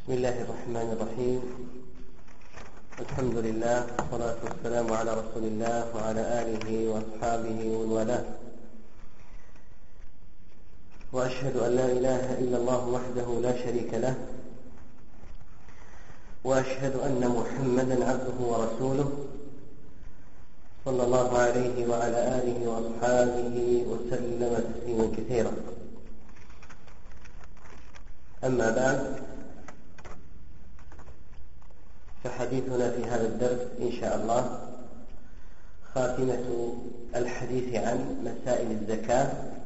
بسم الله الرحمن الرحيم. الحمد لله والصلاة والسلام على رسول الله وعلى آله وأصحابه ومن والاه، وأشهد أن لا إله إلا الله وحده لا شريك له، وأشهد أن محمدا عبده ورسوله صلى الله عليه وعلى آله وأصحابه وسلم تسليما كثيرا. أما بعد، فحديثنا في هذا الدرس إن شاء الله خاتمة الحديث عن مسائل الزكاة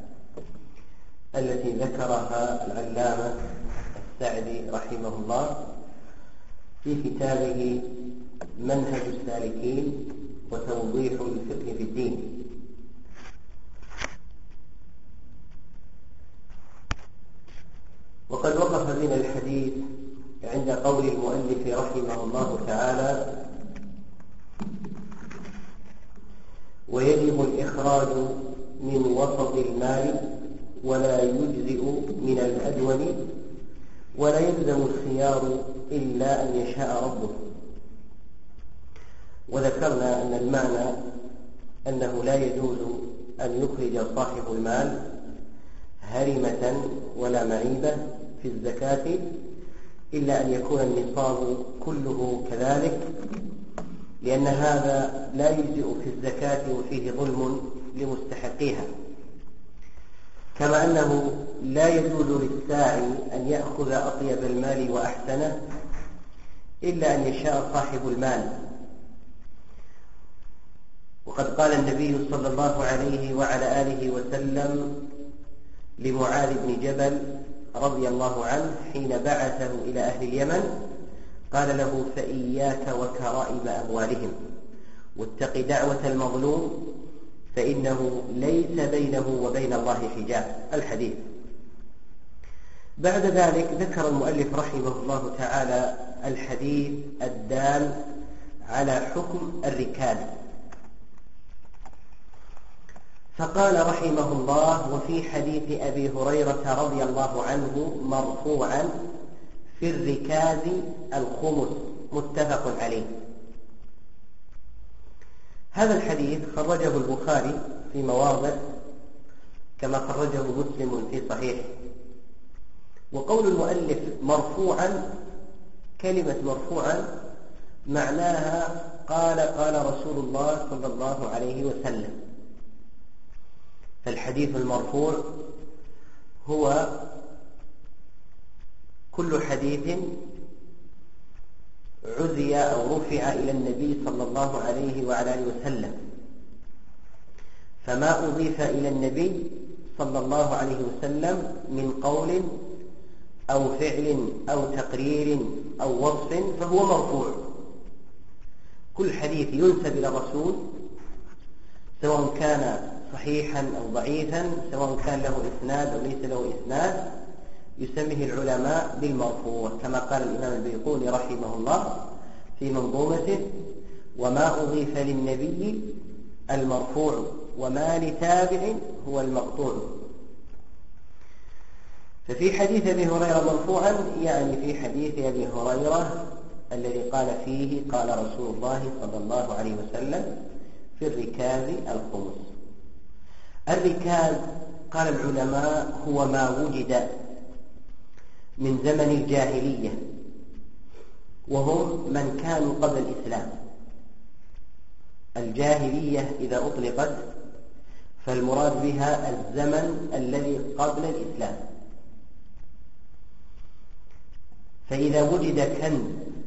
التي ذكرها العلامة السعدي رحمه الله في كتابه منهج السالكين وتوضيح الفقه في الدين. وقد وقف بنا الحديث عند قول المؤلف رحمه الله تعالى: ويجب الإخراج من وسط المال ولا يجزئ من الأدون ولا يلزم الخيار إلا أن يشاء ربه. وذكرنا أن المعنى أنه لا يجوز أن يخرج صاحب المال هرمة ولا معيبة في الزكاة إلا أن يكون النصاب كله كذلك، لأن هذا لا يجزئ في الزكاة وفيه ظلم لمستحقيها، كما أنه لا يجوز للساعي أن يأخذ أطيب المال وأحسنه إلا أن يشاء صاحب المال. وقد قال النبي صلى الله عليه وعلى آله وسلم لمعاذ بن جبل رضي الله عنه حين بعثه إلى أهل اليمن، قال له: فإياك وكرائم أموالهم، واتق دعوة المظلوم فإنه ليس بينه وبين الله حجاب. الحديث. بعد ذلك ذكر المؤلف رحمه الله تعالى الحديث الدال على حكم الركاز، فقال رحمه الله: وفي حديث أبي هريرة رضي الله عنه مرفوعا: في الركاز الخمس، متفق عليه. هذا الحديث خرجه البخاري في مواضع كما خرجه مسلم في صحيحه. وقول المؤلف مرفوعا، كلمة مرفوعا معناها قال رسول الله صلى الله عليه وسلم. فالحديث المرفوع هو كل حديث عزي أو رفع إلى النبي صلى الله عليه وعلى آله وسلم، فما أضيف إلى النبي صلى الله عليه وسلم من قول أو فعل أو تقرير أو وصف فهو مرفوع. كل حديث ينسب إلى الرسول سواء كان صحيحا أو ضعيفا، سواء كان له إسناد أو ليس له إسناد، يسميه العلماء بالمرفوع، كما قال الإمام البيقوني رحمه الله في منظومته: وما أضيف للنبي المرفوع وما لتابع هو المقطوع. ففي حديث أبي هريرة مرفوعا يعني في حديث أبي هريرة الذي قال فيه: قال رسول الله صلى الله عليه وسلم: في الركاز الخمس. الركاز قال العلماء هو ما وجد من زمن الجاهلية، وهم من كانوا قبل الإسلام. الجاهلية إذا أطلقت فالمراد بها الزمن الذي قبل الإسلام. فإذا وجد كنز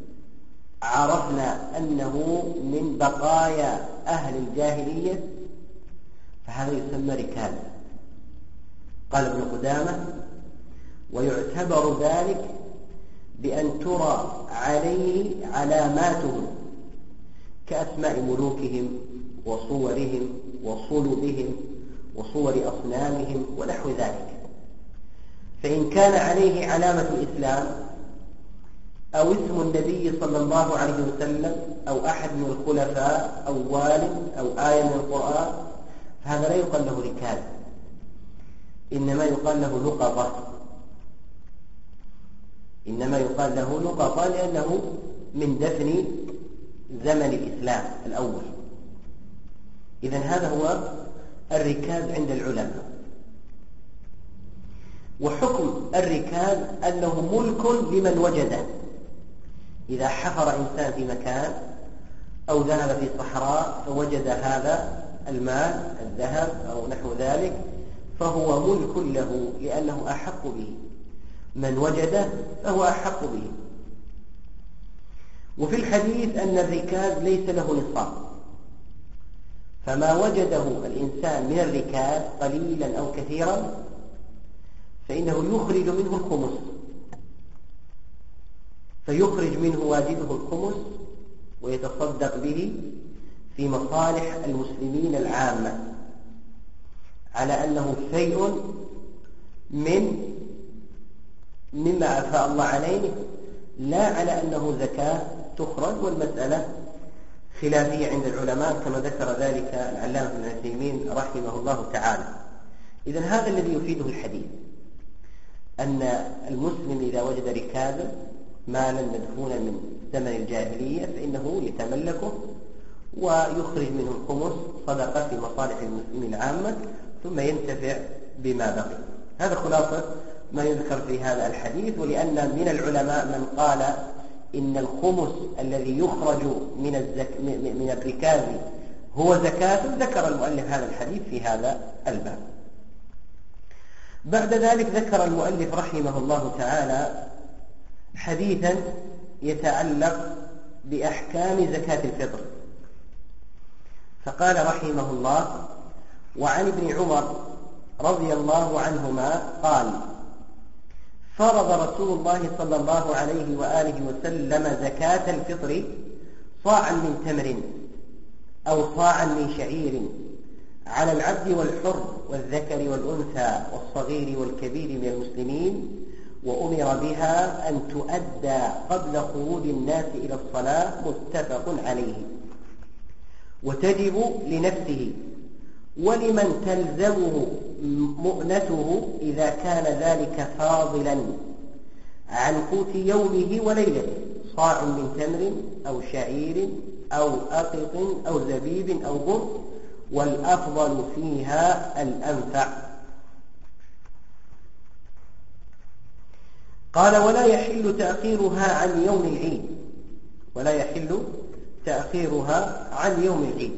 عرفنا أنه من بقايا أهل الجاهلية فهذا يسمى ركاز. قال ابن قدامة: ويعتبر ذلك بأن ترى عليه علاماتهم كأسماء ملوكهم وصورهم وصلبهم وصور أصنامهم ونحو ذلك. فإن كان عليه علامة الإسلام أو اسم النبي صلى الله عليه وسلم أو أحد من الخلفاء أو والد أو آية من القرآن فهذا لا يقال له ركاز، إنما يقال له لقطة. إنما يقال له لقطة لأنه من دفن زمن الإسلام الأول. إذن هذا هو الركاز عند العلماء. وحكم الركاز أنه ملك لمن وجده. إذا حفر إنسان في مكان أو ذهب في صحراء فوجد هذا المال الذهب أو نحو ذلك فهو ملك له لأنه أحق به، من وجده فهو أحق به. وفي الحديث أن الركاز ليس له نصاب، فما وجده الإنسان من الركاز قليلا أو كثيرا فإنه يخرج منه الخمس، فيخرج منه واجده الخمس ويتصدق به في مصالح المسلمين العامة، على أنه شيء مما أفاء الله عليه، لا على أنه زكاة تخرج. والمسألة خلافية عند العلماء كما ذكر ذلك العلامة ابن عثيمين رحمه الله تعالى. إذن هذا الذي يفيده الحديث، أن المسلم إذا وجد ركازا مالا مدفونا من زمن الجاهلية فإنه يتملكه ويخرج منه الخمس صدقة في مصالح المسلمين العامة ثم ينتفع بما بقي. هذا خلاصة ما يذكر في هذا الحديث. ولأن من العلماء من قال إن الخمس الذي يخرج من الركاز هو زكاة، ذكر المؤلف هذا الحديث في هذا الباب. بعد ذلك ذكر المؤلف رحمه الله تعالى حديثا يتعلق بأحكام زكاة الفطر، فقال رحمه الله: وعن ابن عمر رضي الله عنهما قال: فرض رسول الله صلى الله عليه وآله وسلم زكاة الفطر صاعا من تمر أو صاعا من شعير على العبد والحر والذكر والأنثى والصغير والكبير من المسلمين، وأمر بها أن تؤدى قبل خروج الناس إلى الصلاة، متفق عليه. وتجب لنفسه ولمن تلزمه مؤنته إذا كان ذلك فاضلا عن قوت يومه وليلته، صاع من تمر أو شعير أو أقط أو زبيب أو بر، والأفضل فيها الأنفع. قال: ولا يحل تأخيرها عن يوم العيد، ولا يحل تأخيرها عن يوم العيد.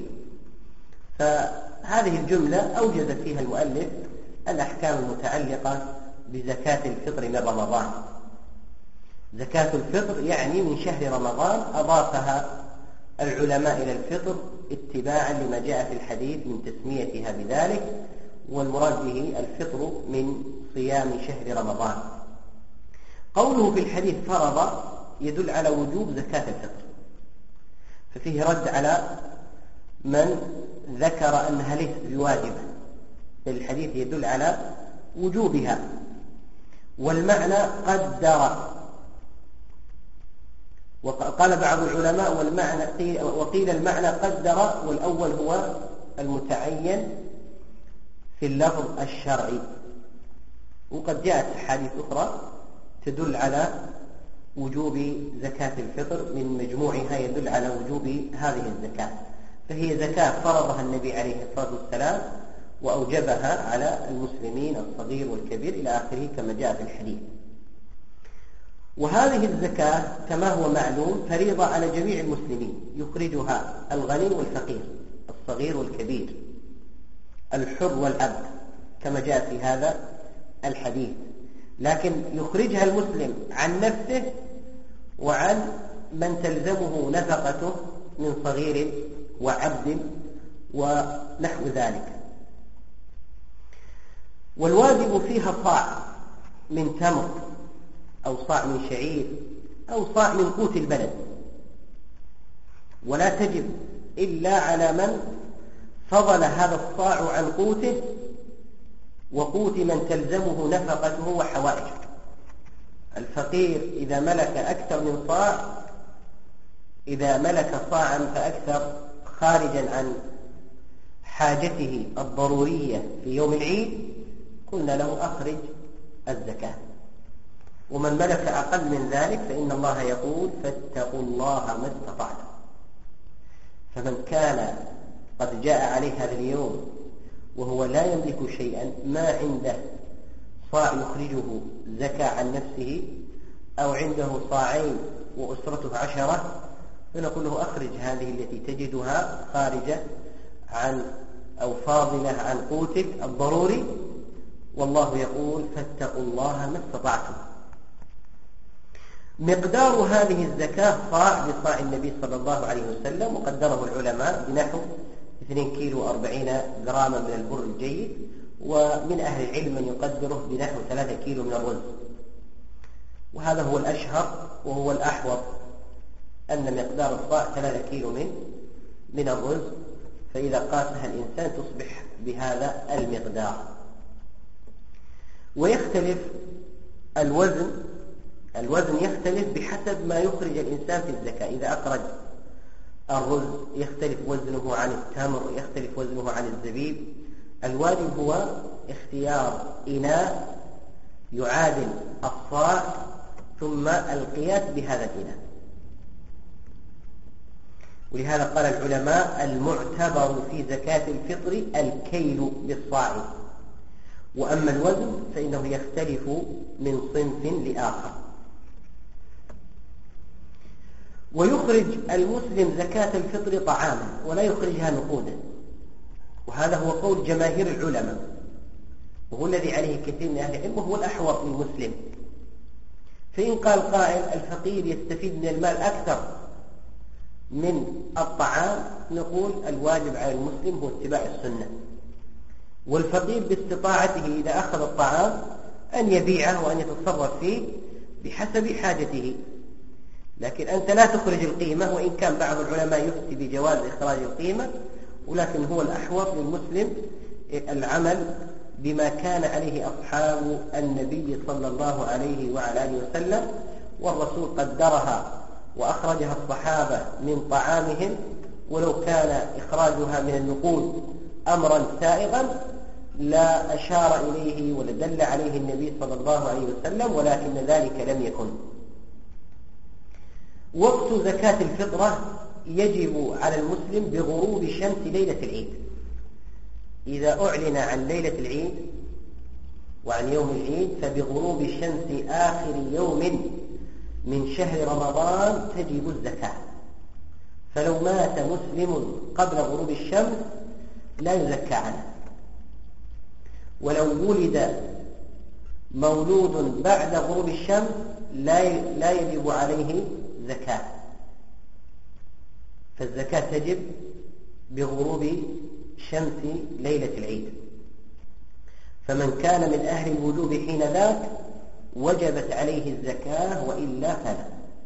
فهذه الجملة أوجد فيها المؤلف الأحكام المتعلقة بزكاة الفطر من رمضان. زكاة الفطر يعني من شهر رمضان، أضافها العلماء إلى الفطر اتباعا لما جاء في الحديث من تسميتها بذلك، والمراد به الفطر من صيام شهر رمضان. قوله في الحديث فرض يدل على وجوب زكاة الفطر، ففيه رد على من ذكر أنها ليست بواجبة، الحديث يدل على وجوبها. والمعنى قدر، وقال بعض العلماء والمعنى وقيل المعنى قدر، والأول هو المتعين في اللفظ الشرعي. وقد جاءت أحاديث أخرى تدل على وجوب زكاة الفطر، من مجموعها يدل على وجوب هذه الزكاة، فهي زكاة فرضها النبي عليه الصلاة والسلام وأوجبها على المسلمين الصغير والكبير إلى آخره كما جاء في الحديث. وهذه الزكاة كما هو معلوم فريضة على جميع المسلمين، يخرجها الغني والفقير، الصغير والكبير، الحر والعبد كما جاء في هذا الحديث، لكن يخرجها المسلم عن نفسه وعن من تلزمه نفقته من صغير وعبد ونحو ذلك. والواجب فيها صاع من تمر أو صاع من شعير أو صاع من قوت البلد، ولا تجب إلا على من فضل هذا الصاع عن قوته وقوت من تلزمه نفقته وحوائجه. الفقير إذا ملك أكثر من صاع، إذا ملك صاعا فأكثر خارجا عن حاجته الضرورية في يوم العيد، قلنا له أخرج الزكاة. ومن ملك أقل من ذلك فإن الله يقول فاتقوا الله ما استطعتم. فمن كان قد جاء عليه هذا اليوم وهو لا يملك شيئا، ما عنده صاع يخرجه زكاة عن نفسه، أو عنده صاعين وأسرته 10، فنقول له أخرج هذه التي تجدها خارجة عن أو فاضلة عن قوتك الضروري، والله يقول فاتقوا الله ما استطعتم. مقدار هذه الزكاة صاع بصاع النبي صلى الله عليه وسلم، وقدره العلماء بنحو 2 كيلو 40 جراما من البر الجيد، ومن أهل العلم من يقدره بنحو 3 كيلو من الرز. وهذا هو الأشهر وهو الأحوط، أن مقدار الصاع 3 كيلو من الرز، فإذا قاسها الإنسان تصبح بهذا المقدار. ويختلف الوزن يختلف بحسب ما يخرج الإنسان في الزكاة. إذا أخرج الرز يختلف وزنه عن التمر، يختلف وزنه عن الزبيب. الواجب هو اختيار إناء يعادل الصاع ثم القياس بهذا الإناء. ولهذا قال العلماء المعتبر في زكاة الفطر الكيل بالصاع، وأما الوزن فإنه يختلف من صنف لآخر. ويخرج المسلم زكاة الفطر طعاما ولا يخرجها نقودا، وهذا هو قول جماهير العلماء، وهو الذي عليه كثير من أهل العلم، وهو الأحوط للمسلم. فإن قال قائل الفقير يستفيد من المال أكثر من الطعام، نقول الواجب على المسلم هو اتباع السنة، والفقير باستطاعته إذا أخذ الطعام أن يبيعه وأن يتصرف فيه بحسب حاجته، لكن أنت لا تخرج القيمة. وإن كان بعض العلماء يفتي بجواز إخراج القيمة، ولكن هو الأحوط للمسلم العمل بما كان عليه أصحاب النبي صلى الله عليه وعلى آله وسلم، والرسول قدرها وأخرجها الصحابة من طعامهم، ولو كان إخراجها من النقود أمرا سائغا لا أشار إليه ولدل عليه النبي صلى الله عليه وسلم، ولكن ذلك لم يكن. وقت زكاة الفطرة يجب على المسلم بغروب شمس ليلة العيد. إذا أعلن عن ليلة العيد وعن يوم العيد فبغروب شمس آخر يوم من شهر رمضان تجب الزكاة. فلو مات مسلم قبل غروب الشمس لا يزكى عنه، ولو ولد مولود بعد غروب الشمس لا يجب عليه زكاة، فالزكاة تجب بغروب شمس ليلة العيد. فمن كان من أهل الوجوب حين ذاك وجبت عليه الزكاة، وإلا فلا.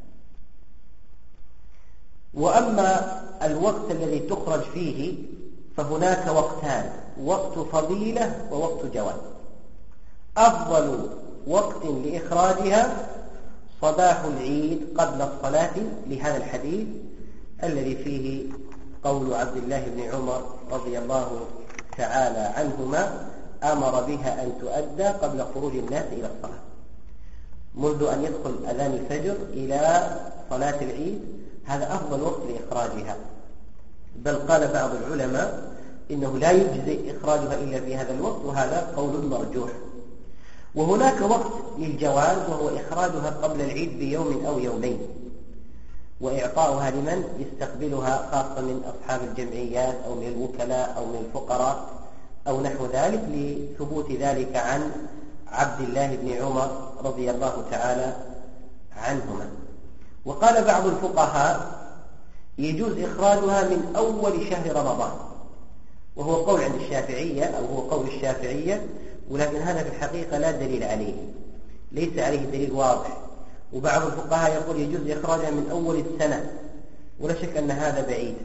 وأما الوقت الذي تخرج فيه فهناك وقتان: وقت فضيلة ووقت جواز. أفضل وقت لإخراجها صباح العيد قبل الصلاة، لهذا الحديث الذي فيه قول عبد الله بن عمر رضي الله تعالى عنهما: أمر بها أن تؤدى قبل خروج الناس إلى الصلاة، منذ أن يدخل أذان الفجر إلى صلاة العيد. هذا أفضل وقت لإخراجها، بل قال بعض العلماء إنه لا يجزئ إخراجها إلا في هذا الوقت، وهذا قول مرجوح. وهناك وقت للجواز، وهو إخراجها قبل العيد بيوم أو يومين، وإعطاؤها لمن يستقبلها، خاصة من أصحاب الجمعيات أو من الوكلاء أو من الفقراء أو نحو ذلك، لثبوت ذلك عن عبد الله بن عمر رضي الله تعالى عنهما. وقال بعض الفقهاء يجوز إخراجها من أول شهر رمضان، وهو قول عند الشافعية أو هو قول الشافعية، ولكن هذا في الحقيقة لا دليل عليه، ليس عليه دليل واضح. وبعض الفقهاء يقول يجوز إخراجها من أول السنة، ولا شك أن هذا بعيد.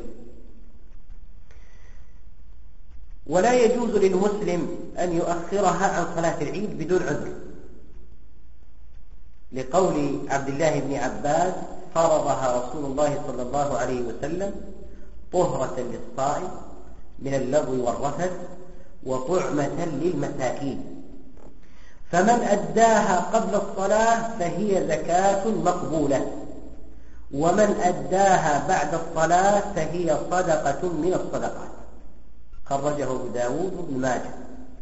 ولا يجوز للمسلم أن يؤخرها عن صلاة العيد بدون عذر، لقول عبد الله بن عباس: فرضها رسول الله صلى الله عليه وسلم طهرة للصائم من اللغو والرفث وطعمة للمساكين. فمن أداها قبل الصلاة فهي زكاة مقبولة، ومن أداها بعد الصلاة فهي صدقة من الصدقات. خرجه أبو داود وابن ماجه.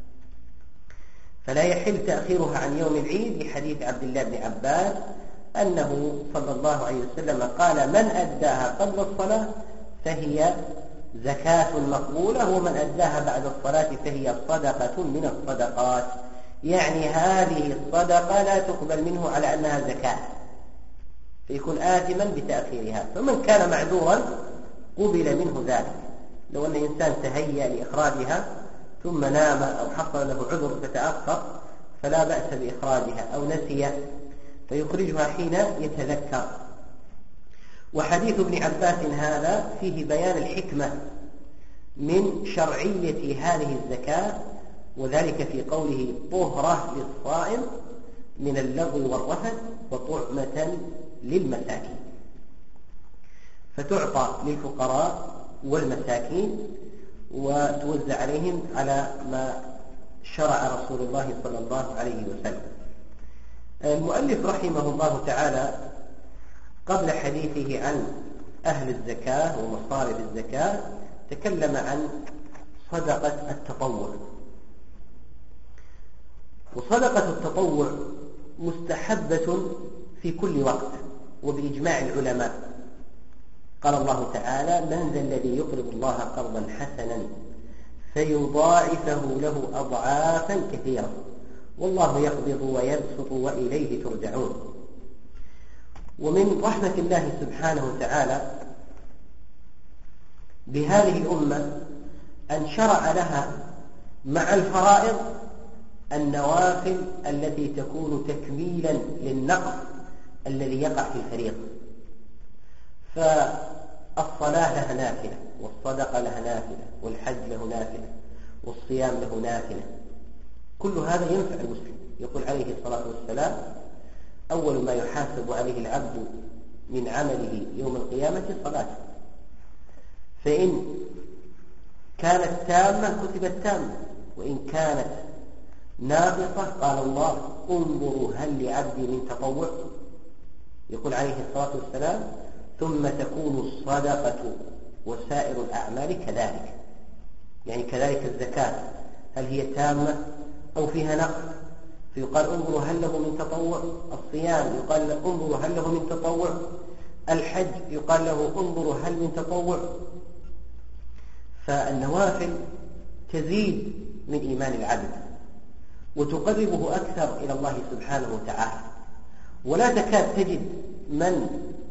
فلا يحل تأخيرها عن يوم العيد لحديث عبد الله بن عباس أنه صلى الله عليه وسلم قال: من أداها قبل الصلاة فهي زكاة مقبولة، ومن أداها بعد الصلاة فهي صدقة من الصدقات. يعني هذه الصدقة لا تقبل منه على أنها زكاة، فيكون آثما بتأخيرها. فمن كان معذورا قبل منه ذلك. لو أن إنسان تهيأ لإخراجها ثم نام أو حصل له عذر فتأخر فلا بأس بإخراجها، أو نسي فيخرجها حين يتذكر. وحديث ابن عباس هذا فيه بيان الحكمة من شرعية هذه الزكاة، وذلك في قوله: طهرة للصائم من اللغو والرفث وطعمة للمساكين. فتعطى للفقراء والمساكين وتوزع عليهم على ما شرع رسول الله صلى الله عليه وسلم. المؤلف رحمه الله تعالى قبل حديثه عن أهل الزكاة ومصارف الزكاة تكلم عن صدقة التطوع. وصدقة التطوع مستحبة في كل وقت وبإجماع العلماء. قال الله تعالى: من ذا الذي يقرض الله قرضا حسنا فيضاعفه له أضعافا كثيرة والله يقبض ويبسط وإليه ترجعون. ومن رحمة الله سبحانه وتعالى بهذه الأمة أن شرع لها مع الفرائض النوافل التي تكون تكميلا للنقص الذي يقع في الفريضة. فالصلاة لها نافلة، والصدقة لها نافلة، والحج له نافلة، والصيام له نافلة. كل هذا ينفع المسلم. يقول عليه الصلاة والسلام: أول ما يحاسب عليه العبد من عمله يوم القيامة صلاته، فإن كانت تامة كتبت تامة، وإن كانت ناقصة قال الله: انظروا هل لعبدي من تطوع. يقول عليه الصلاة والسلام: ثم تكون الصدقة وسائر الأعمال كذلك. يعني كذلك الزكاة، هل هي تامة أو فيها نقص؟ فيقال: انظروا هل له من تطوع. الصيام يقال: انظروا هل له من تطوع. الحج يقال له: انظروا هل من تطوع. فالنوافل تزيد من إيمان العبد وتقربه أكثر إلى الله سبحانه وتعالى. ولا تكاد تجد من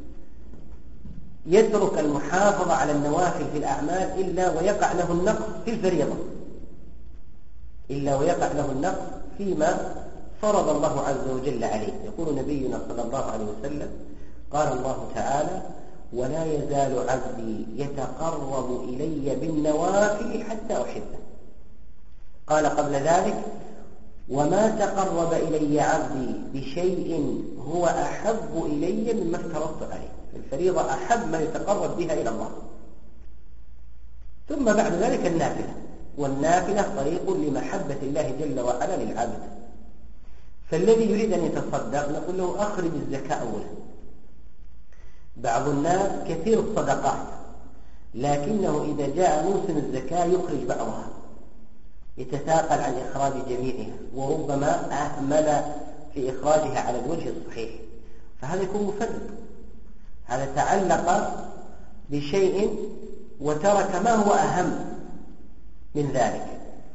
يترك المحافظة على النوافل في الأعمال إلا ويقع له النقص في الفريضة، إلا ويقع له النقص فيما فرض الله عز وجل عليه. يقول نبينا صلى الله عليه وسلم: قال الله تعالى: ولا يزال عبدي يتقرب إلي بالنوافل حتى أحبه. قال قبل ذلك: وما تقرب إلي عبدي بشيء هو أحب إلي مما افترضت عليه. الفريضة أحب ما يتقرب بها إلى الله. ثم بعد ذلك النافلة، والنافلة طريق لمحبة الله جل وعلا للعبد. فالذي يريد أن يتصدق نقول له: أخرج الزكاة أولا. بعض الناس كثير الصدقات، لكنه إذا جاء موسم الزكاة يخرج بعضها، يتثاقل عن إخراج جميعها، وربما أهمل في إخراجها على الوجه الصحيح، فهذا يكون مفرط. هذا تعلق بشيء وترك ما هو أهم من ذلك.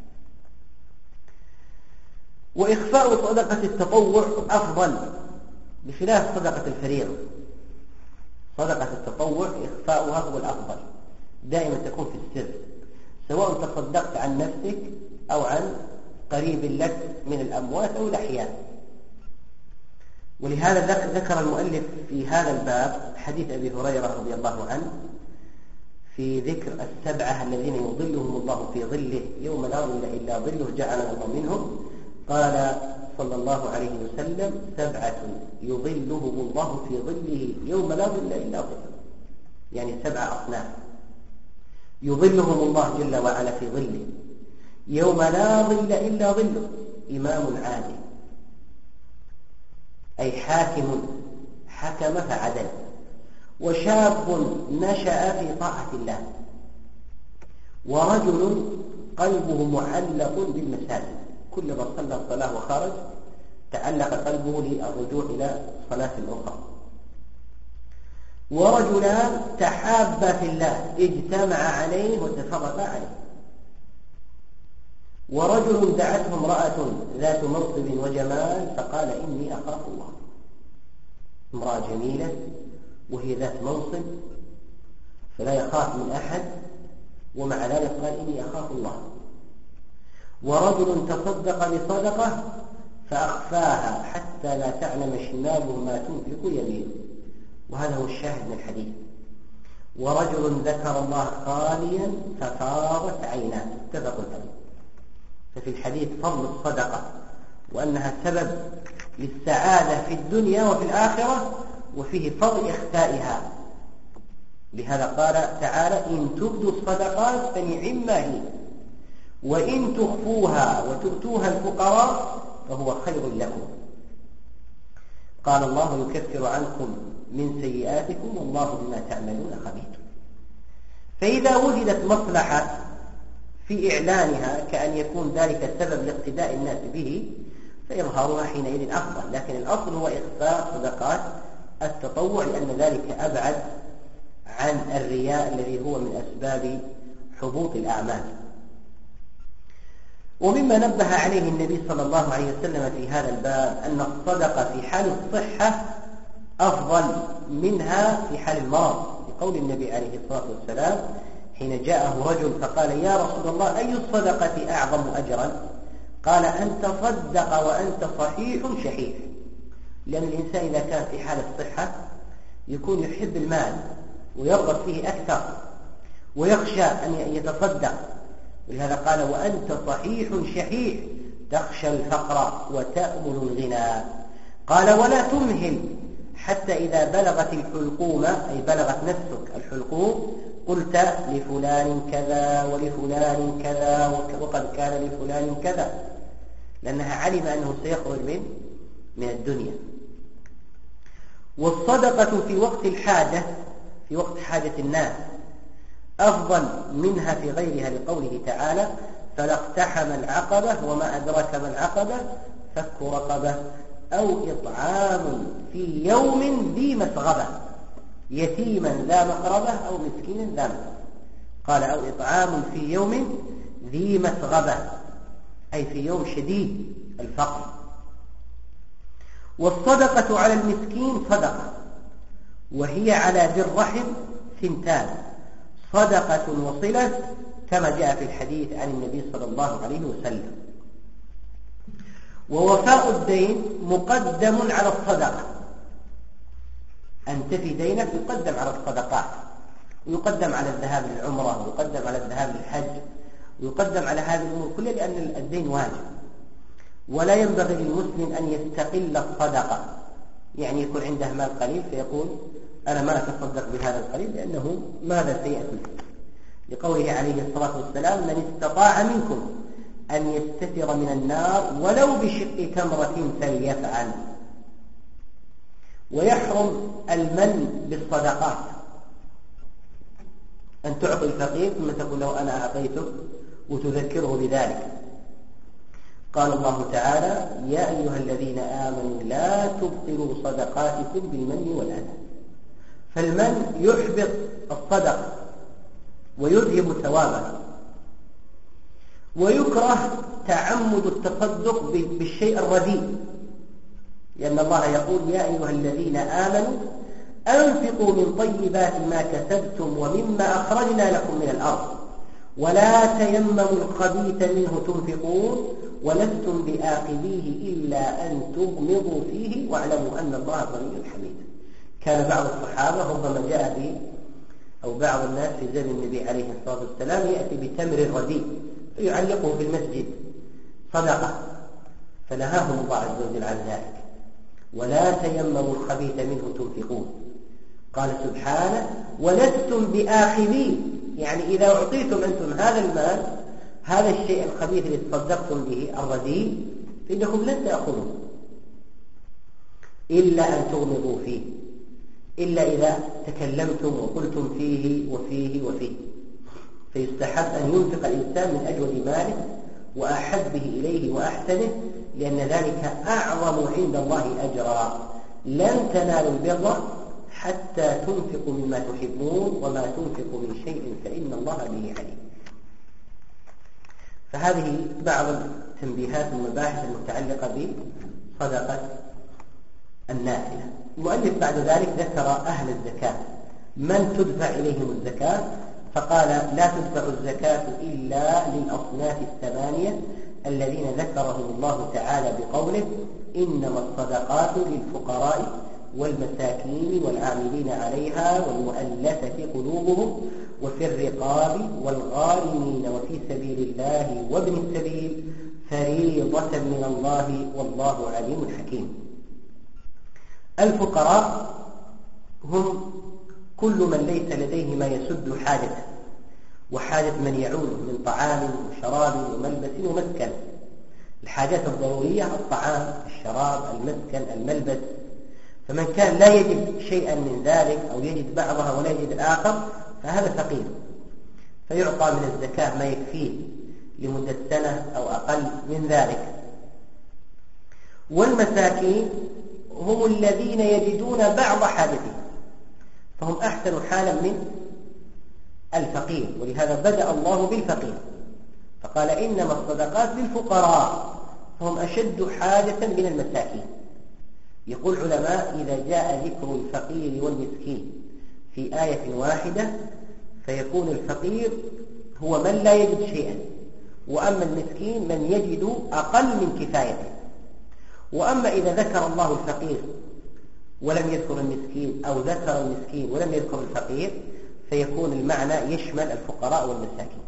وإخفاء صدقة التطوع أفضل بخلاف صدقة الفريضة. صدقة التطوع إخفاؤها هو الأفضل، دائما تكون في السر، سواء تصدقت عن نفسك أو عن قريب لك من الأموات أو الأحياء. ولهذا ذكر المؤلف في هذا الباب حديث أبي هريرة رضي الله عنه في ذكر السبعة الذين يظلهم الله في ظله يوم لا ظل إلا ظله جعلنا الله منهم. قال صلى الله عليه وسلم: 7 يظلهم الله في ظله يوم لا ظل إلا ظله. يعني 7 أصناف يظلهم الله جل وعلا في ظله يوم لا ظل إلا ظله: إمام عادل أي حاكم حكم فعدل. وشاب نشأ في طاعة الله. ورجل قلبه معلق بالمساجد، كلما صلى الصلاة وخرج تعلق قلبه للرجوع إلى صلاة أخرى. ورجلان تحابا في الله اجتمع عليه وتفرقا عليه. ورجل دعته امرأة ذات منصب وجمال فقال إني أخاف الله. امرأة جميلة وهي ذات منصب فلا يخاف من أحد، ومع ذلك قال إني أخاف الله. ورجل تصدق بصدقة فأخفاها حتى لا تعلم شماله ما تنفق يمينه، وهذا هو الشاهد من الحديث. ورجل ذكر الله خاليا ففاضت عيناه، اتفق عليه. ففي الحديث فضل الصدقة وأنها سبب للسعادة في الدنيا وفي الآخرة، وفيه فضل إخفائها. لهذا قال تعالى إن تبدوا الصدقات فنعما هي، وإن تخفوها وتؤتوها الفقراء فهو خير لكم. قال الله يكفر عنكم من سيئاتكم والله بما تعملون خبير. فإذا وجدت مصلحة في إعلانها كأن يكون ذلك سبب لاقتداء الناس به فإظهارها حينئذ أفضل، لكن الأصل هو إخفاء صدقات التطوع، لأن ذلك أبعد عن الرياء الذي هو من أسباب حبوط الأعمال. ومما نبه عليه النبي صلى الله عليه وسلم في هذا الباب أن الصدقة في حال الصحة أفضل منها في حال المرض، لقول النبي عليه الصلاة والسلام حين جاءه رجل فقال يا رسول الله أي الصدقة أعظم أجرا؟ قال أن تصدق وأنت صحيح شحيح. لأن الإنسان إذا كان في حال الصحة يكون يحب المال ويرغب فيه أكثر ويخشى أن يتصدق، ولهذا قال وأنت صحيح شحيح تخشى الفقر وتأمل الغنى. قال ولا تمهل حتى إذا بلغت الحلقوم، أي بلغت نفسك الحلقوم، قلت لفلان كذا ولفلان كذا وقد كان لفلان كذا، لأنها علم أنه سيخرج من الدنيا. والصدقة في وقت الحاجة، في وقت حاجة الناس، أفضل منها في غيرها، لقوله تعالى فلا اقتحم العقبة وما أدرك ما العقبة فك رقبة أو إطعام في يوم ذي مسغبة يتيما ذا مقربة أو مسكينا ذا مسغبة. قال أو إطعام في يوم ذي مسغبة أي في يوم شديد الفقر. والصدقة على المسكين صدقة، وهي على ذي الرحم ثنتان، صدقة وصلة، كما جاء في الحديث عن النبي صلى الله عليه وسلم. ووفاء الدين مقدم على الصدقة، أن تفي دينك يقدم على الصدقات، ويقدم على الذهاب للعمرة، ويقدم على الذهاب للحج، ويقدم على هذه الأمور كلها، لأن الدين واجب. ولا ينبغي للمسلم أن يستقل الصدقة، يعني يكون عنده مال قليل فيقول أنا ما أتصدق بهذا القليل لأنه ماذا سيأكل، لقوله عليه الصلاة والسلام من استطاع منكم أن يستتر من النار ولو بشق تمرة فليفعل. ويحرم المن بالصدقات، أن تعطي الفقير ثم تقول له أنا أعطيتك وتذكره بذلك. قال الله تعالى يا أيها الذين آمنوا لا تبطلوا صدقاتكم بالمن والأذى. فالمن يحبط الصدقة ويذهب ثوابه. ويكره تعمد التصدق بالشيء الرديء، لأن الله يقول يا أيها الذين آمنوا أنفقوا من طيبات ما كسبتم ومما أخرجنا لكم من الأرض ولا تيمموا الخبيث منه تنفقون ولستم بآخذيه إلا أن تغمضوا فيه واعلموا أن الله غني حميد. كان بعض الصحابة ربما جاء به أو بعض الناس في زمن النبي عليه الصلاة والسلام يأتي بتمر رديء فيعلقه في المسجد صدقة، فنهاهم الله عز وجل عن ذلك. ولا تيمموا الخبيث منه تنفقون. قال سبحانه ولستم بآخذيه، يعني إذا أعطيتم أنتم هذا المال، هذا الشيء الخبيث اللي تصدقتم به الرديء، فإنكم لن تأخذوه إلا أن تغمضوا فيه، إلا إذا تكلمتم وقلتم فيه وفيه وفيه. فيستحب أن ينفق الإنسان من أجود ماله وأحبه إليه وأحسنه، لأن ذلك أعظم عند الله أجرا. لن تنالوا البر حتى تنفقوا مما تحبون، وما تنفقوا من شيء فإن الله به عليم. فهذه بعض التنبيهات والمباحث المتعلقة بصدقة النافلة. المؤلف بعد ذلك ذكر أهل الزكاة، من تدفع إليهم الزكاة، فقال: لا تدفع الزكاة إلا للأصناف الثمانية الذين ذكرهم الله تعالى بقوله: إنما الصدقات للفقراء والمساكين والعاملين عليها والمؤلفة قلوبهم وفي الرقاب والغارمين وفي سبيل الله وابن السبيل فريضة من الله والله عليم حكيم. الفقراء هم كل من ليس لديه ما يسد حاجته وحاجة من يعوله من طعام وشراب وملبس ومسكن. الحاجات الضرورية: الطعام، الشراب، المسكن، الملبس. فمن كان لا يجد شيئا من ذلك أو يجد بعضها ولا يجد الآخر فهذا فقير، فيعطى من الزكاة ما يكفيه لمدة سنة أو أقل من ذلك. والمساكين هم الذين يجدون بعض حاجتهم، فهم أحسن حالا من الفقير، ولهذا بدأ الله بالفقير فقال: إنما الصدقات للفقراء، فهم أشد حاجة من المساكين. يقول العلماء: إذا جاء ذكر الفقير والمسكين في آية واحدة فيكون الفقير هو من لا يجد شيئا، وأما المسكين من يجد أقل من كفايته. وأما إذا ذكر الله الفقير ولم يذكر المسكين، أو ذكر المسكين ولم يذكر الفقير، فيكون المعنى يشمل الفقراء والمساكين.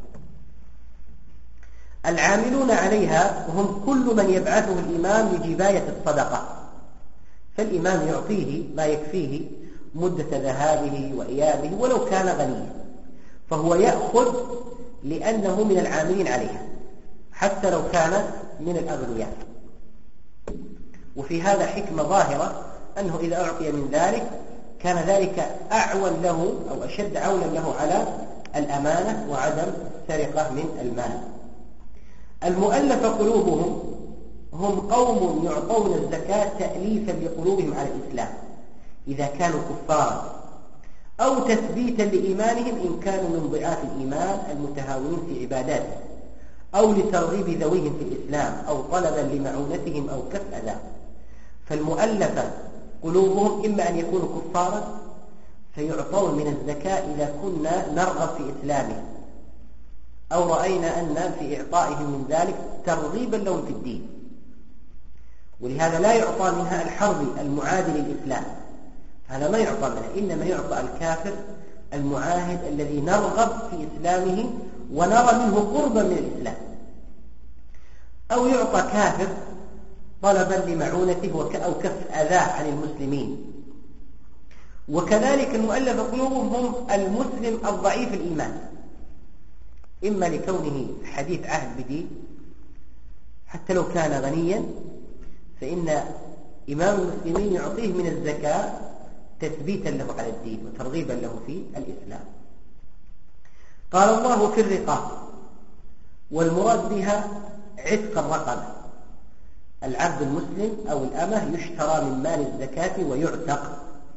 العاملون عليها هم كل من يبعثه الإمام لجباية الصدقة، فالإمام يعطيه ما يكفيه مدة ذهابه وإيابه ولو كان غنيا، فهو يأخذ لأنه من العاملين عليها حتى لو كان من الأغنياء. وفي هذا حكمة ظاهرة، أنه إذا أعطي من ذلك كان ذلك أعون له أو أشد عونا له على الأمانة وعدم السرقة من المال. المؤلف قلوبهم هم قوم يعطون الزكاة تأليفا لقلوبهم على الإسلام إذا كانوا كفارا، أو تثبيتا لإيمانهم إن كانوا من ضعاف الإيمان المتهاونين في عباداته، أو لترغيب ذويهم في الإسلام، أو طلبا لمعونتهم أو كف أذى. فالمؤلفة قلوبهم إما أن يكونوا كفارا فيعطون من الزكاة إذا كنا نرغب في إسلامهم، أو رأينا أن في إعطائهم من ذلك ترغيبا لهم في الدين، ولهذا لا يعطى منها الحرب المعادي للإسلام، هذا ما يعطى منها، إنما يعطى الكافر المعاهد الذي نرغب في إسلامه ونرى منه قربا من الإسلام. أو يعطى كافر طلبا لمعونته أو كف أذى عن المسلمين. وكذلك المؤلف قلوبهم هم المسلم الضعيف الإيمان، إما لكونه حديث عهد بدين حتى لو كان غنيا، فإن إمام المسلمين يعطيه من الزكاة تثبيتا له على الدين وترغيبا له في الإسلام. قال الله في الرقاب، والمراد بها عتق الرقبة، العبد المسلم أو الأمة يشترى من مال الزكاة ويعتق،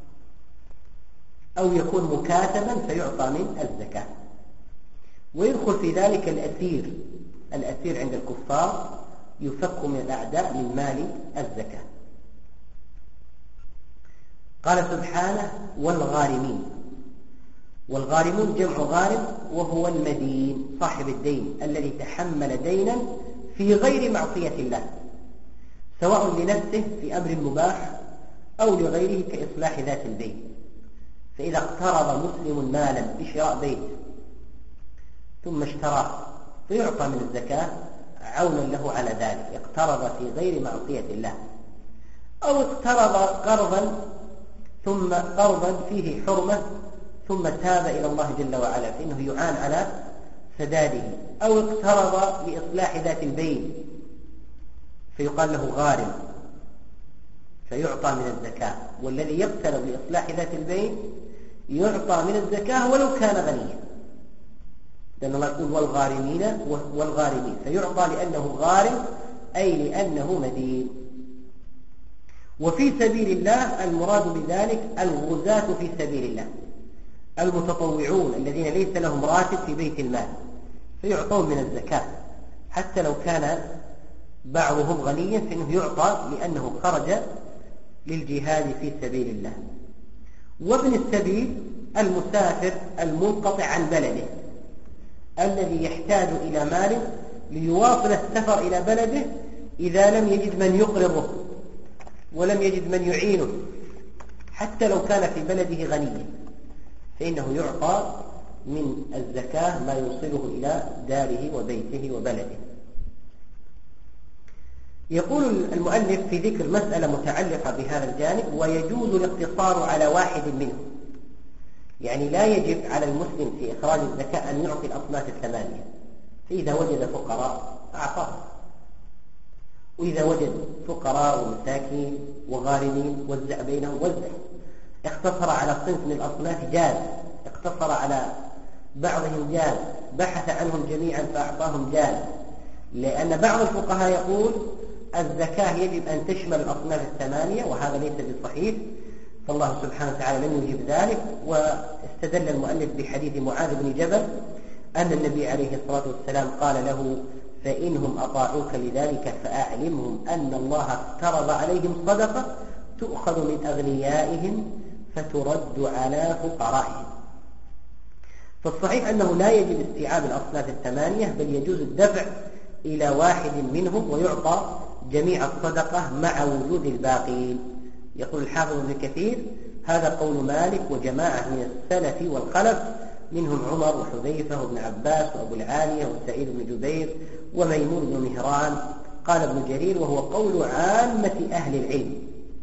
أو يكون مكاتبا فيعطى من الزكاة. ويدخل في ذلك الأسير عند الكفار يفك من الأعداء من مال الزكاة. قال سبحانه: والغارمين. والغارمون جمع غارم، وهو المدين صاحب الدين الذي تحمل دينا في غير معصية الله، سواء لنفسه في أمر مباح أو لغيره كإصلاح ذات البيت. فإذا اقترض مسلم مالا بشراء بيت ثم اشتراه فيعطى من الزكاة عونا له على ذلك، اقترض في غير معصية الله. أو اقترض قرضا فيه حرمة ثم تاب إلى الله جل وعلا فإنه يعان على سداده. أو اقترض لإصلاح ذات البين فيقال له غارم. فيعطى من الزكاة، والذي يقتنع بإصلاح ذات البين يعطى من الزكاة ولو كان غنيا، لأن الله يقول والغارمين فيعطى لأنه غارم أي لأنه مدين. وفي سبيل الله المراد بذلك الغزاة في سبيل الله، المتطوعون الذين ليس لهم راتب في بيت المال فيعطون من الزكاة، حتى لو كان بعضهم غنيا فإنه يعطى لأنه خرج للجهاد في سبيل الله. وابن السبيل المسافر المنقطع عن بلده الذي يحتاج إلى مال ليواصل السفر إلى بلده إذا لم يجد من يقرضه ولم يجد من يعينه، حتى لو كان في بلده غنيا فإنه يعطى من الزكاة ما يوصله إلى داره وبيته وبلده. يقول المؤلف في ذكر مسألة متعلقة بهذا الجانب: ويجوز الاقتصار على واحد منهم، يعني لا يجب على المسلم في إخراج الزكاة أن يعطي الأصناف الثمانية، فإذا وجد فقراء أعطاه، وإذا وجد فقراء ومساكين وغارمين وزع بينهم وزع. اقتصر على صنف من الأصناف جاز، اقتصر على بعضهم جاز، بحث عنهم جميعا فأعطاهم جاز، لأن بعض الفقهاء يقول الزكاة يجب أن تشمل الأصناف الثمانية، وهذا ليس بصحيح، فالله سبحانه وتعالى لم يجب ذلك. واستدل المؤلف بحديث معاذ بن جبل أن النبي عليه الصلاة والسلام قال له: فإنهم أطاعوك لذلك فأعلمهم أن الله افترض عليهم صدقة تؤخذ من أغنيائهم فترد على فقرائهم. فالصحيح أنه لا يجب استيعاب الأصناف الثمانية، بل يجوز الدفع إلى واحد منهم ويعطى جميع الصدقة مع وجود الباقين. يقول الحافظ ابن كثير: هذا قول مالك وجماعة من السلف والخلف، منهم عمر وحذيفة وابن عباس وأبو العالية وسعيد بن جبير وميمون بن مهران. قال ابن جرير: وهو قول عامة أهل العلم.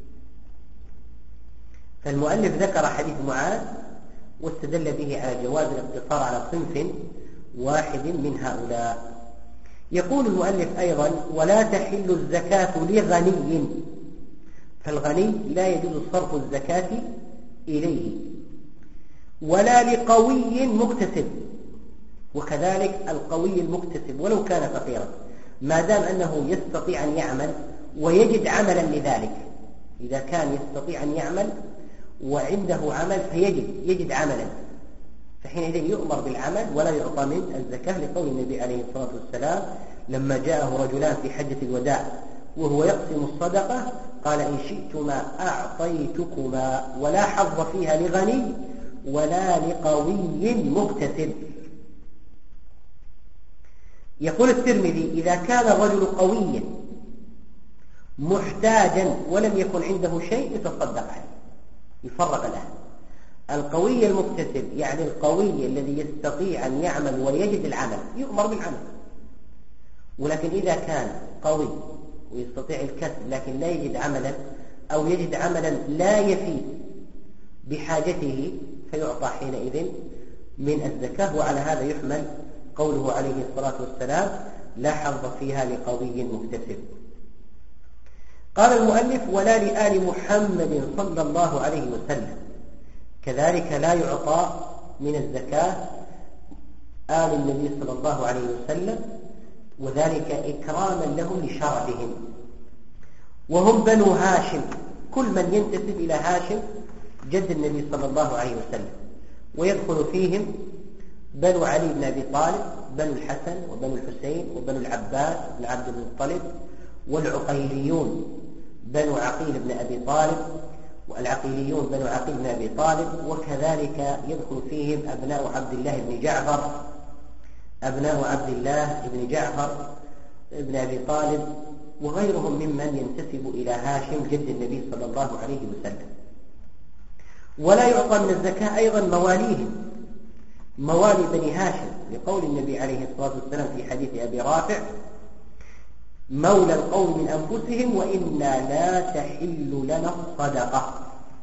فالمؤلف ذكر حديث معاذ واستدل به على جواز الاقتصار على صنف واحد من هؤلاء. يقول المؤلف أيضا: ولا تحل الزكاة لغني، فالغني لا يجوز صرف الزكاة إليه، ولا لقوي مكتسب، وكذلك القوي المكتسب ولو كان فقيرا ما دام أنه يستطيع أن يعمل ويجد عملا لذلك. إذا كان يستطيع أن يعمل وعنده عمل فيجد عملا، فحينئذ يؤمر بالعمل ولا يعطى من الزكاة، لقول النبي عليه الصلاة والسلام لما جاءه رجلان في حجة الوداع وهو يقسم الصدقة قال: إن شئتما أعطيتكما، ولا حظ فيها لغني ولا لقوي مكتسب. يقول الترمذي: إذا كان الرجل قويا محتاجا ولم يكن عنده شيء يتصدق عليه، يفرق له. القوي المكتسب يعني القوي الذي يستطيع أن يعمل ويجد العمل يؤمر بالعمل، ولكن إذا كان قوي ويستطيع الكسب لكن لا يجد عملا أو يجد عملا لا يفي بحاجته فيعطى حينئذ من الزكاة. وعلى هذا يحمل قوله عليه الصلاة والسلام: لا حظ فيها لقوي مكتسب. قال المؤلف: ولا لآل محمد صلى الله عليه وسلم، كذلك لا يعطى من الزكاة آل النبي صلى الله عليه وسلم، وذلك إكراما لهم لشرفهم، وهم بنو هاشم، كل من ينتسب إلى هاشم جد النبي صلى الله عليه وسلم، ويدخل فيهم بنو علي بن أبي طالب، بنو الحسن وبنو الحسين وبنو العباس بن عبد المطلب، والعقيليون بنو عقيل بن أبي طالب، والعقيليون بنو عقيل بن أبي طالب، وكذلك يدخل فيهم أبناء عبد الله بن جعفر، أبناء عبد الله بن جعفر بن أبي طالب، وغيرهم ممن ينتسب إلى هاشم جد النبي صلى الله عليه وسلم. ولا يعطى من الزكاة أيضا مواليهم، موالي بني هاشم، لقول النبي عليه الصلاة والسلام في حديث أبي رافع: مولى القوم من أنفسهم وإنا لا تحل لنا الصدقة.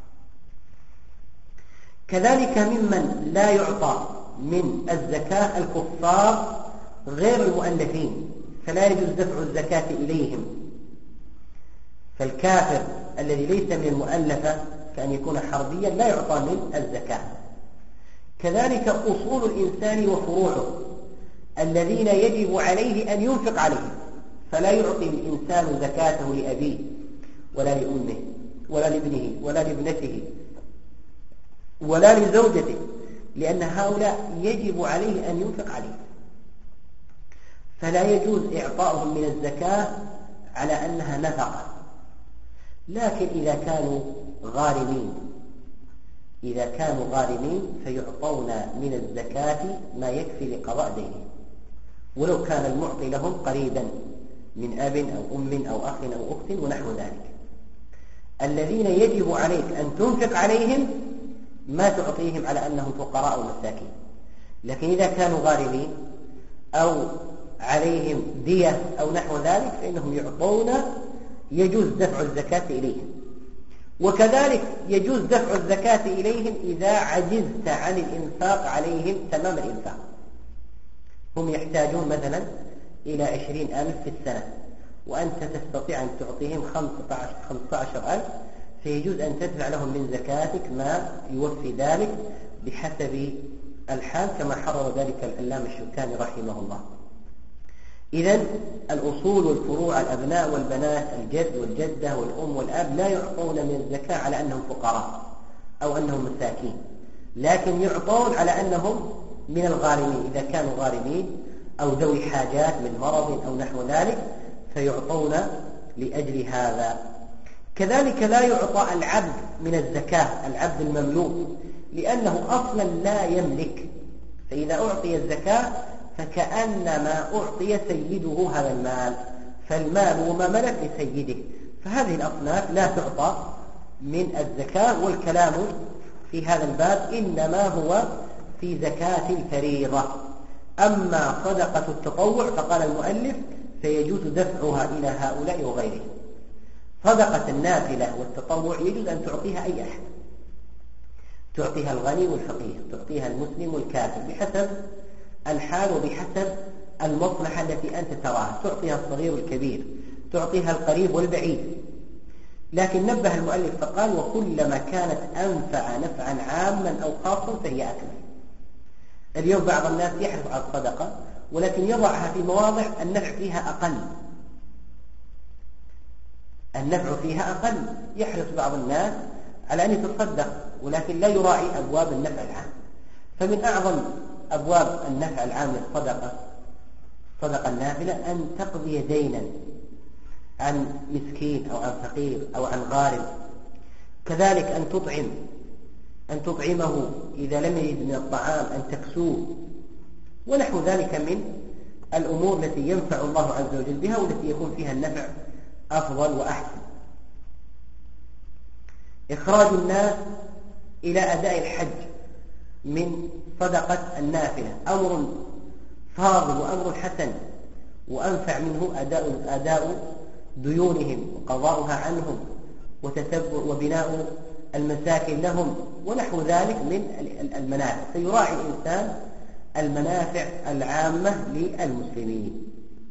كذلك ممن لا يعطى من الزكاة الكفار غير المؤلفين، فلا يجوز دفع الزكاة إليهم. فالكافر الذي ليس من المؤلفة كأن يكون حربيا لا يعطى من الزكاة. كذلك أصول الإنسان وفروعه الذين يجب عليه أن ينفق عليهم، فلا يعطي الإنسان زكاته لأبيه ولا لأمه ولا لابنه ولا لابنته ولا لزوجته، لأن هؤلاء يجب عليه أن ينفق عليه، فلا يجوز إعطاؤهم من الزكاة على أنها نفقة. لكن إذا كانوا غارمين فيعطون من الزكاة ما يكفي لقضاء دينه، ولو كان المعطي لهم قريبا من أب أو أم أو أخ أو أخت ونحو ذلك. الذين يجب عليك أن تنفق عليهم ما تعطيهم على أنهم فقراء أو مساكين. لكن إذا كانوا غارمين أو عليهم دية أو نحو ذلك فإنهم يعطون، يجوز دفع الزكاة إليهم. وكذلك يجوز دفع الزكاة إليهم إذا عجزت عن الإنفاق عليهم تمام الإنفاق. هم يحتاجون مثلا إلى 20,000 في السنة، وأنت تستطيع أن تعطيهم 15,000، فيجوز أن تدفع لهم من زكاتك ما يوفي ذلك بحسب الحال، كما حرر ذلك العلامة الشوكاني رحمه الله. إذن الأصول والفروع، الأبناء والبنات، الجد والجدة والأم والأب لا يعطون من الزكاة على أنهم فقراء أو أنهم مساكين، لكن يعطون على أنهم من الغارمين. إذا كانوا غارمين أو ذوي حاجات من مرض أو نحو ذلك فيعطون لأجل هذا. كذلك لا يعطى العبد من الزكاة، العبد المملوك، لأنه أصلا لا يملك، فإذا أعطي الزكاة فكأنما أعطي سيده هذا المال، فالمال وما ملك لسيده. فهذه الأصناف لا تعطى من الزكاة. والكلام في هذا الباب إنما هو في زكاة الفريضة. أما صدقة التطوع فقال المؤلف فيجوز دفعها إلى هؤلاء وغيرهم. صدقة النافلة والتطوع يجوز أن تعطيها أي أحد، تعطيها الغني والفقير، تعطيها المسلم والكافر بحسب الحال وبحسب المصلحة التي أنت تراها، تعطيها الصغير والكبير، تعطيها القريب والبعيد. لكن نبه المؤلف فقال وكلما كانت أنفع نفعا عاما أو خاصا فهي أكمل. اليوم بعض الناس يحرص على الصدقة ولكن يضعها في مواضع النفع فيها أقل، النفع فيها أقل. يحرص بعض الناس على أن يتصدق ولكن لا يراعي أبواب النفع العام. فمن أعظم أبواب النفع العام للصدقة، صدقة النافلة، أن تقضي دينا عن مسكين أو عن فقير أو عن غارم. كذلك أن تطعمه إذا لم يجد من الطعام، أن تكسوه، ونحو ذلك من الأمور التي ينفع الله عز وجل بها والتي يكون فيها النفع أفضل وأحسن. إخراج الناس إلى أداء الحج من صدقة النافلة أمر فاضل وأمر حسن، وأنفع منه أداء ديونهم وقضاؤها عنهم وبناء المساكن لهم ونحو ذلك من المنافع. فيراعي الإنسان المنافع العامة للمسلمين.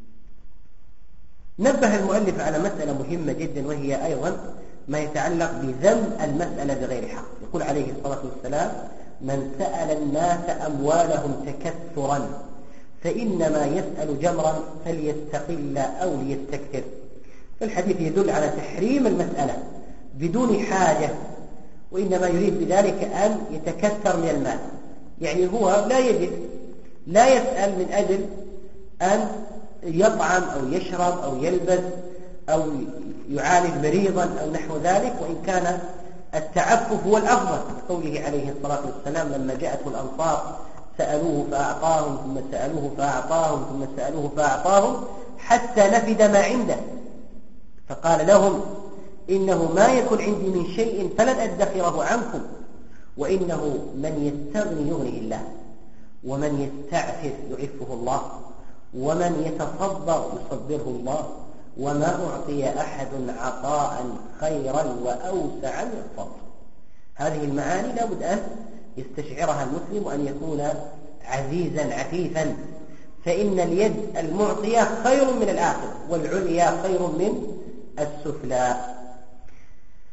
نبه المؤلف على مسألة مهمة جدا، وهي أيضا ما يتعلق بذم المسألة بغير حق. يقول عليه الصلاة والسلام من سأل الناس أموالهم تكثرا فإنما يسأل جمرا فليستقل أو ليستكثر. فالحديث يدل على تحريم المسألة بدون حاجة، وإنما يريد بذلك أن يتكثر من المال. يعني هو لا يسأل من أجل أن يطعم أو يشرب أو يلبس أو يعالج مريضا أو نحو ذلك، وإن كان التعفف هو الأفضل. قوله عليه الصلاة والسلام لما جاءته الأنصار سألوه فأعطاهم ثم سألوه فأعطاهم ثم سألوه فأعطاهم حتى نفد ما عنده، فقال لهم إنه ما يكن عندي من شيء فلن أدخره عنكم، وإنه من يستغني يغنيه الله، ومن يستعفف يعفه الله، ومن يتصبر يصبره الله، وما أعطي أحد عطاء خيرا وأوسع من الصبر. هذه المعاني لابد أن يستشعرها المسلم وأن يكون عزيزا عفيفا، فإن اليد المعطية خير من الآخر، والعليا خير من السفلى.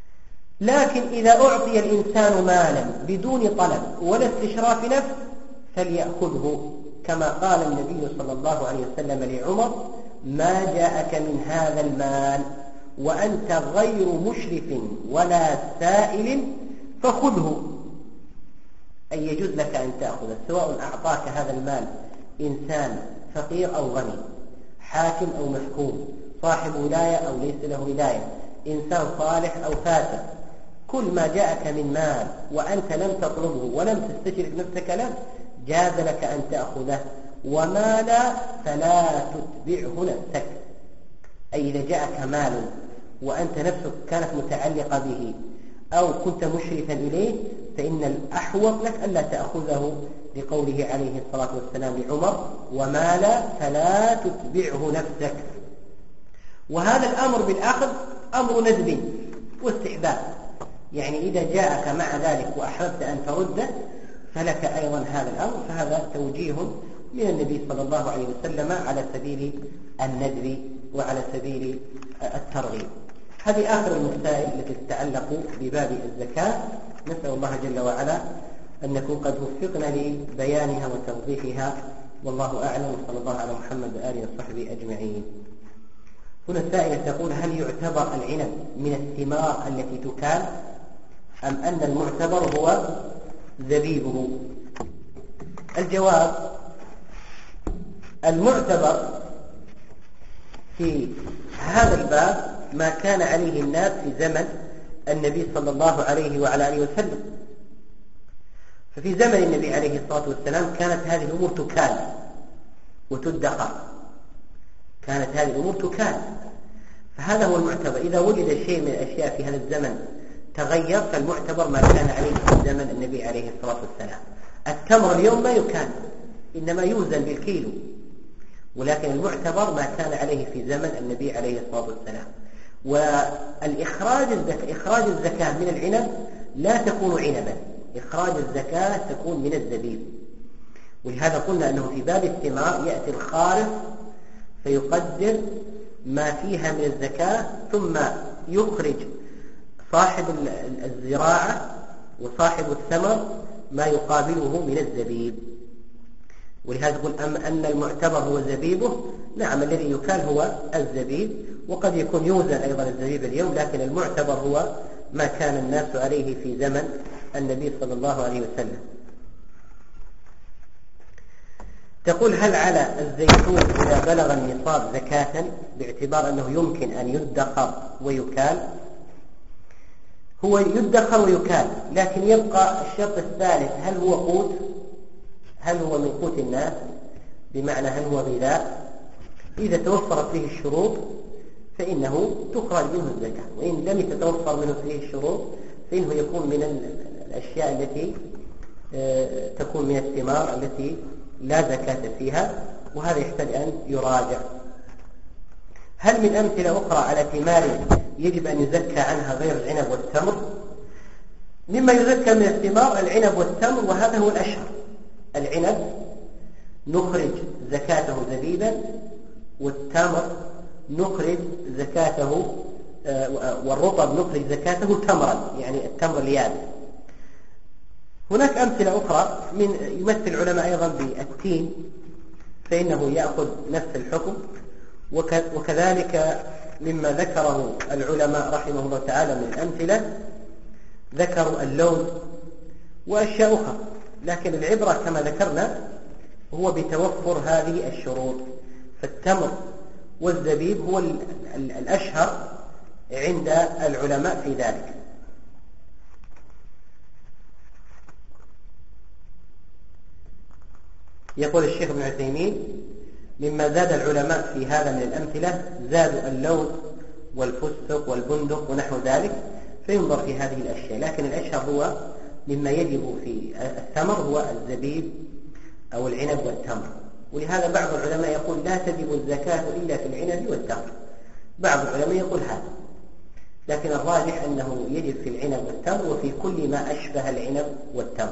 لكن إذا أعطي الإنسان مالا بدون طلب ولا استشراف نفس فليأخذه، كما قال النبي صلى الله عليه وسلم لعمر: ما جاءك من هذا المال وأنت غير مشرف ولا سائل فخذه. أي يجوز لك أن تأخذه، سواء أعطاك هذا المال إنسان فقير أو غني، حاكم أو محكوم، صاحب ولاية أو ليس له ولاية، إنسان صالح أو فاسد، كل ما جاءك من مال وأنت لم تطلبه ولم تستشرف نفسك له جاز لك أن تأخذه. وما لا فلا تتبعه نفسك، أي إذا جاءك مال وأنت نفسك كانت متعلقة به أو كنت مشرفا إليه فإن الأحوط لك ألا تأخذه، لقوله عليه الصلاة والسلام لعمر: وما لا فلا تتبعه نفسك. وهذا الأمر بالأخذ أمر ندب واستحباب، يعني إذا جاءك مع ذلك وأحببت أن ترده فلك أيضا هذا الأمر، فهذا توجيه من النبي صلى الله عليه وسلم على سبيل الندب وعلى سبيل الترغيب. هذه آخر المسائل التي تتعلق بباب الزكاة. نسأل الله جل وعلا أن نكون قد وفقنا لبيانها وتوضيحها، والله أعلم، وصلى الله على محمد وآله وصحبه أجمعين. هنا السائلة تقول: هل يعتبر العنب من الثمار التي تكال، أم أن المعتبر هو زبيبه؟ الجواب: المعتبر في هذا الباب ما كان عليه الناس في زمن النبي صلى الله عليه وعلى آله وسلم. ففي زمن النبي عليه الصلاة والسلام كانت هذه الأمور تكال وتدخر، كانت هذه الأمور تكال، فهذا هو المعتبر. إذا وجد شيء من الأشياء في هذا الزمن تغير فالمعتبر ما كان عليه في زمن النبي عليه الصلاة والسلام. التمر اليوم ما يكال، إنما يوزن بالكيلو، ولكن المعتبر ما كان عليه في زمن النبي عليه الصلاة والسلام. إخراج الزكاة من العنب لا تكون عنبا، إخراج الزكاة تكون من الزبيب. ولهذا قلنا أنه في باب الثمار يأتي الخالص فيقدر ما فيها من الزكاة، ثم يخرج صاحب الزراعة وصاحب الثمر ما يقابله من الزبيب. ولهذا يقول: أن المعتبر هو زبيبه. نعم، الذي يكال هو الزبيب، وقد يكون يوزن أيضا الزبيب اليوم، لكن المعتبر هو ما كان الناس عليه في زمن النبي صلى الله عليه وسلم. تقول: هل على الزيتون إذا بلغ النصاب زكاة، باعتبار أنه يمكن أن يدخر ويكال؟ هو يدخر ويكال، لكن يبقى الشرط الثالث: هل هو قوت؟ هل هو من قوت الناس؟ بمعنى هل هو غذاء؟ إذا توفرت فيه الشروط فإنه تخرج منه الزكاة، وإن لم تتوفر منه فيه الشروط فإنه يكون من الأشياء التي تكون من الثمار التي لا زكاة فيها، وهذا يحتاج أن يراجع. هل من أمثلة أخرى على ثمار يجب أن يزكى عنها غير العنب والتمر؟ مما يزكى من الثمار العنب والتمر، وهذا هو الأشهر. العنب نخرج زكاته زبيبا، والتمر نخرج زكاته والرطب نخرج زكاته تمرا، يعني التمر اليابس. هناك أمثلة أخرى يمثل العلماء أيضا بالتين، فإنه يأخذ نفس الحكم. وكذلك مما ذكره العلماء رحمه الله تعالى من الأمثلة ذكروا اللوز وأشياء أخرى، لكن العبرة كما ذكرنا هو بتوفر هذه الشروط. فالتمر والزبيب هو الأشهر عند العلماء في ذلك. يقول الشيخ ابن عثيمين: مما زاد العلماء في هذا من الأمثلة زادوا اللوز والفستق والبندق ونحو ذلك، فينظر في هذه الأشياء، لكن الأشهر هو مما يجب في الثمر هو الزبيب أو العنب والتمر. ولهذا بعض العلماء يقول: لا تجب الزكاة إلا في العنب والتمر. بعض العلماء يقول هذا، لكن الراجح أنه يجب في العنب والتمر وفي كل ما أشبه العنب والتمر.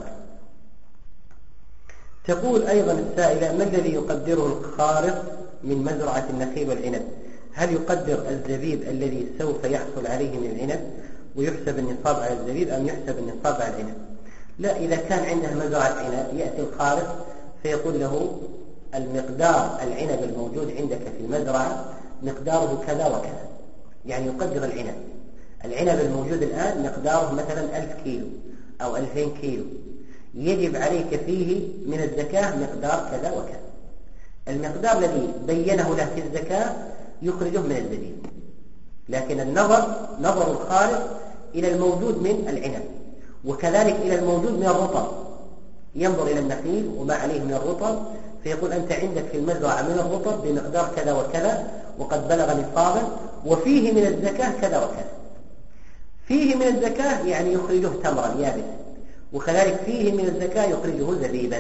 تقول أيضا السائلة: ما الذي يقدره الخارص من مزرعة النخيل والعنب؟ هل يقدر الزبيب الذي سوف يحصل عليه من العنب، ويحسب النصاب على الزبيب أم يحسب النصاب على العنب؟ لا، إذا كان عنده مزرعة عنب يأتي الخالص فيقول له المقدار العنب الموجود عندك في المزرعة مقداره كذا وكذا، يعني يقدر العنب الموجود الآن مقداره مثلا 1000 كيلو أو 2000 كيلو، يجب عليك فيه من الزكاة مقدار كذا وكذا. المقدار الذي بينه له في الزكاة يخرجه من الزبيب، لكن نظر الخالص إلى الموجود من العنب، وكذلك إلى الموجود من الرطب، ينظر إلى النخيل وما عليه من الرطب فيقول أنت عندك في المزرعة من الرطب بمقدار كذا وكذا وقد بلغ نصابا وفيه من الزكاة كذا وكذا. فيه من الزكاة يعني يخرجه تمرا يابسا، وكذلك فيه من الزكاة يخرجه زبيبا.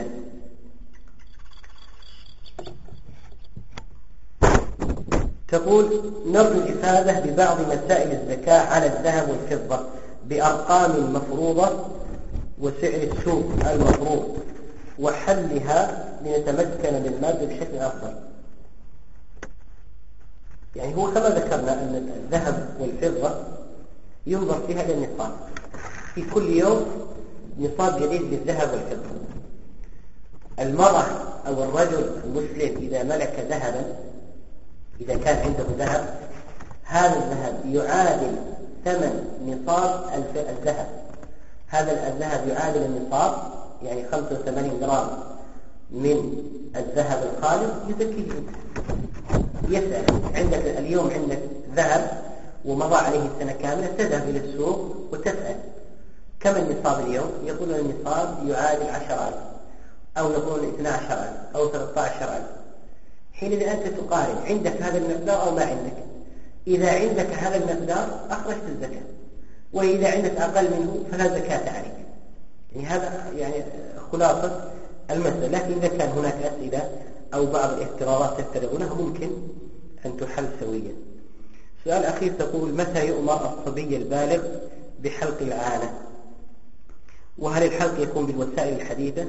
تقول نرجو الإفادة ببعض مسائل الزكاة على الذهب والفضة بأرقام مفروضة وسعر السوق المفروض وحلها لنتمكن من المادة بشكل أفضل. يعني هو كما ذكرنا أن الذهب والفضة ينظر فيها إلى النصاب، في كل يوم نصاب جديد للذهب والفضة. المرأة أو الرجل المسلم إذا ملك ذهبا، إذا كان عنده ذهب، هذا الذهب يعادل ثمن نصاب الذهب. هذا الذهب يعادل النصاب، يعني 85 جرام من الذهب الخالص يزكيه. يسأل عندك اليوم عندك ذهب ومضى عليه السنة كاملة، تذهب إلى السوق وتسأل كم النصاب اليوم؟ يقول النصاب يعادل 10,000 أو يقول 12,000 أو 13,000. حينئذ أنت تقارن عندك هذا المقدار أو ما عندك. إذا عندك هذا المقدار أخرجت الزكاة، وإذا عندك أقل منه فلا زكاة عليك. يعني هذا يعني خلاصة المسألة. لكن إذا كان هناك أسئلة أو بعض الافتراضات تفترضونها ممكن أن تحل سويا. سؤال أخير تقول متى يؤمر الصبي البالغ بحلق العانة؟ وهل الحلق يكون بالوسائل الحديثة؟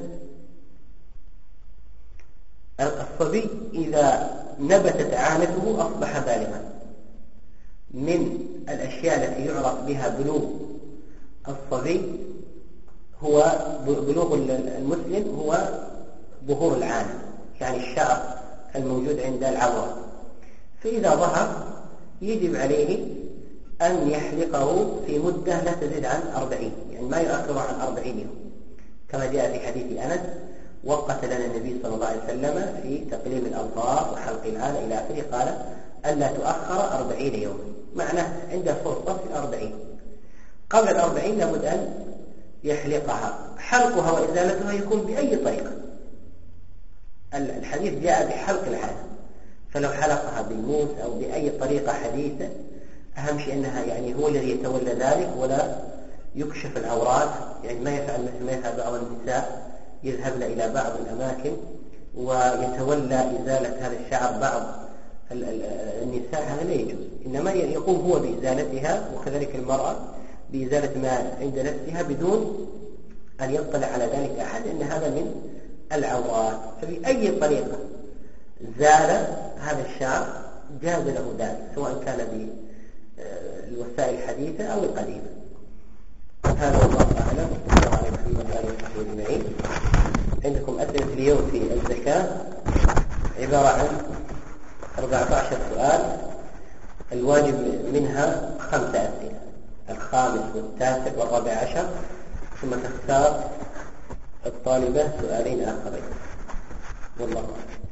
الصبي إذا نبتت عانته أصبح بالغا. من الأشياء التي يعرف بها بلوغ الصبي هو بلوغ المسلم هو ظهور العانة، يعني الشعر الموجود عند العورة. فإذا ظهر يجب عليه أن يحلقه في مدة لا تزيد عن 40، يعني ما يؤخر عن 40 يوم، كما جاء في حديث أنس وقت لنا النبي صلى الله عليه وسلم في تقليم الأظفار وحلق العانة إلى آخره، قال ألا تؤخر 40 يوم، معناه عنده فرصة في 40. قبل 40 لابد أن يحلقها. حلقها وإزالتها يكون بأي طريقة. الحديث جاء بحلق العانة، فلو حلقها بالموس أو بأي طريقة حديثة، أهم شيء أنها يعني هو الذي يتولى ذلك ولا يكشف العورات، يعني ما يفعل مثل ما يفعل بعض النساء يذهبن إلى بعض الأماكن ويتولى إزالة هذا الشعر. بعض النساء هذا لا يجوز، إنما يقوم هو بإزالتها، وكذلك المرأة بإزالة ما عند نفسها بدون أن يطلع على ذلك أحد، أن هذا من العورات. فبأي طريقة زال هذا الشعر جاز له ذلك، سواء كان بالوسائل الحديثة أو القديمة. هذا الله أعلم. صلى الله عليه محمد وآله وصحبه أجمعين. عندكم أسئلة اليوم في الزكاة عبارة عن 14 سؤال، الواجب منها 5 أسئلة، الخامس والتاسع والرابع عشر، ثم تختار الطالبة سؤالين آخرين. والله أعلم.